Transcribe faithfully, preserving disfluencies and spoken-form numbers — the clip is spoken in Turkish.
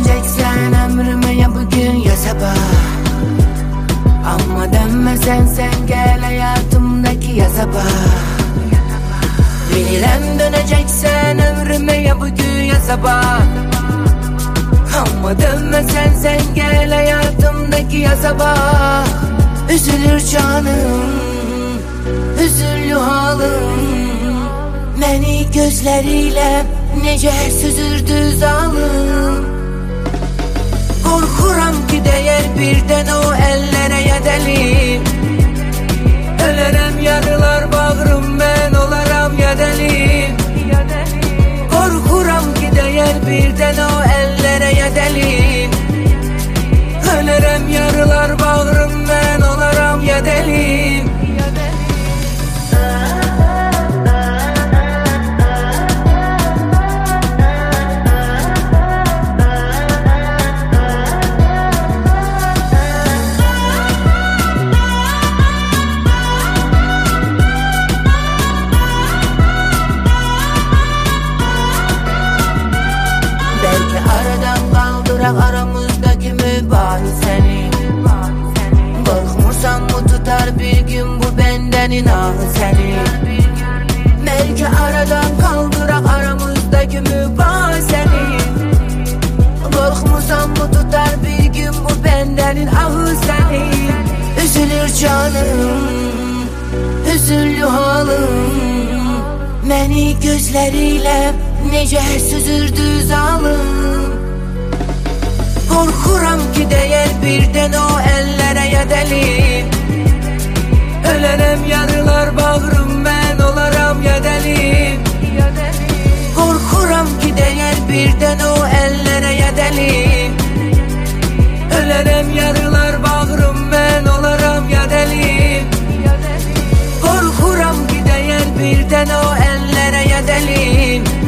döneceksen ömrüme ya bugün ya sabah. Ama dönmesen sen gel hayatımdaki ya sabah. Bilirəm döneceksen ömrüme ya bugün ya sabah. Ama dönmesen sen gel hayatımdaki ya sabah. Üzülür canım, üzüllü halım. Beni gözleriyle nece süzürdü zalim. Korkuram ki değer birden o ellere yedelim. Ölerem yarılar bağrım ben olaram yedelim. Korkuram ki değer birden o ellere yedelim. Ölerem yarılar bağrım ben olaram yedelim. Aramızdaki mübahiseni korkmursam mı tutar bir gün bu benden inahı seni. Belki aradan kaldırak aramızdaki mübahiseni. Korkmursam mı tutar bir gün bu benden ahı seni. Üzülür canım, üzüllü halım. Beni gözleriyle nece süzürdü zalim. Korkuram ki değer birden o ellere yedelim. Ölerem yarılar bağrım ben olaram yedelim. Korkuram ki değer birden o ellere yedelim. Ölerem yarılar bağrım ben olaram yedelim. Korkuram ki değer birden o ellere yedelim.